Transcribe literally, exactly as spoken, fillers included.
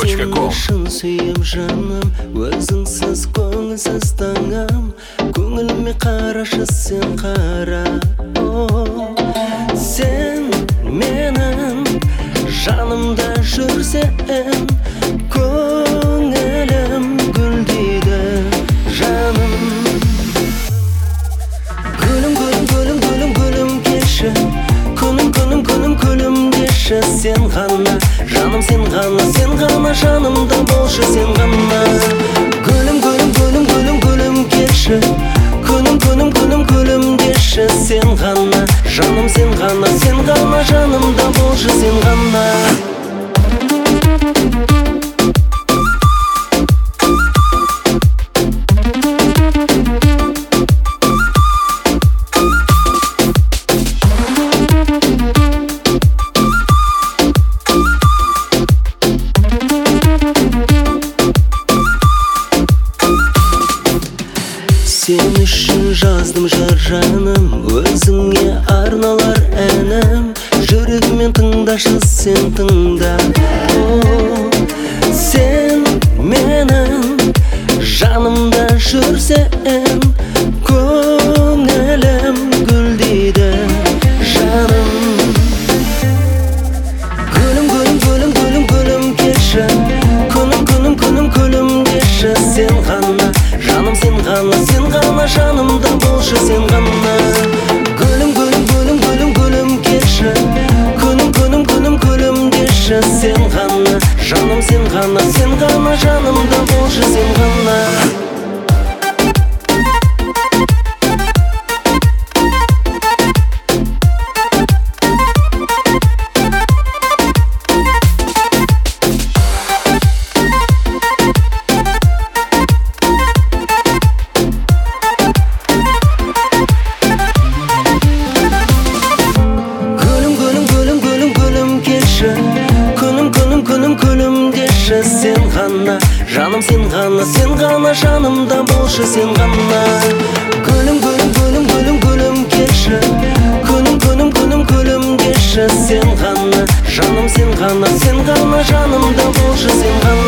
точка ком. Шын сүйіп жаным, өзіңсіз көңілсіз таңым, көңіліме қарашы сен қара. О, сен менің жанымда жүрсең, көңілім гүлдейді жаным. Гүлім, гүлім, гүлім, гүлім, гүлім кеші, күнім, күнім, күнім, күлім деші. Сен ғана, жаным сен ғана, сен ғана жанымда болшы сен ғана. Гүлім, гүлім, гүлім, гүлім, гүлім кеші, күнім, күнім, күнім, күлім деші. Сен ғана, жаным сен ғана, сен ғана жанымда болшы сен ғана. Сен үшін жаздым жар жаным, өзіңе арналар әнім. Жүрегімен тыңдашы сен тыңда. О, сен менің жанымда жүрсең, көңілім гүлдейді жаным. Гүлім, гүлім, гүлім, гүлім, гүлім кеші, күнім, күнім, күнім, күлім деші. Сен ғана, жаным сен ғана, сен ғана жанымда болшы сен ғана. Гүлім, гүлім, гүлім, гүлім, гүлім кеші, күнім, күнім, күнім, күлім деші. Сен ғана, жаным сен ғана, сен ғана жанымда болшы сен ғана. Күнім, күнім, күнім, күлім деші. Сен ғана, жаным сен ғана, сен ғана жанымда болшы сен ғана. Гүлім, гүлім, гүлім, гүлім, гүлім кеші, күнім, күнім, күнім, күлім деші. Сен ғана, жаным сен ғана, сен ғана жанымда болшы сен ғана.